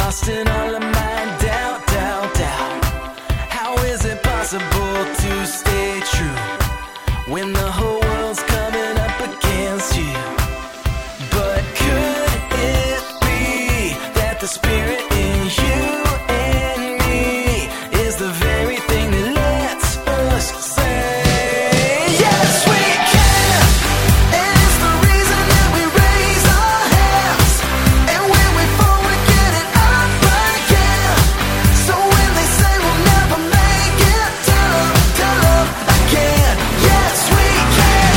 lost in all of my doubt. How is it possible to stay true when the whole world's coming up against you? But could it be that the spirit in you and me is the very thing that lets us say yes we can? And it's the reason that we raise our hands, and when we fall we get it up again. So when they say we'll never make it, tell them again, yes we can.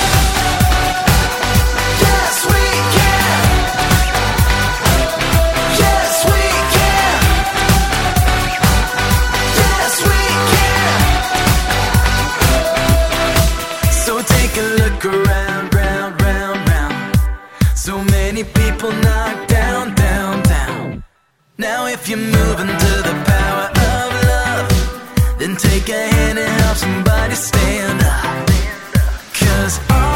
Yes we can. Yes we can. Yes we can. So take a look around, round. So many people knocked down. Now if you're moving to the power of love, then take a hand and help somebody stand up. 'Cause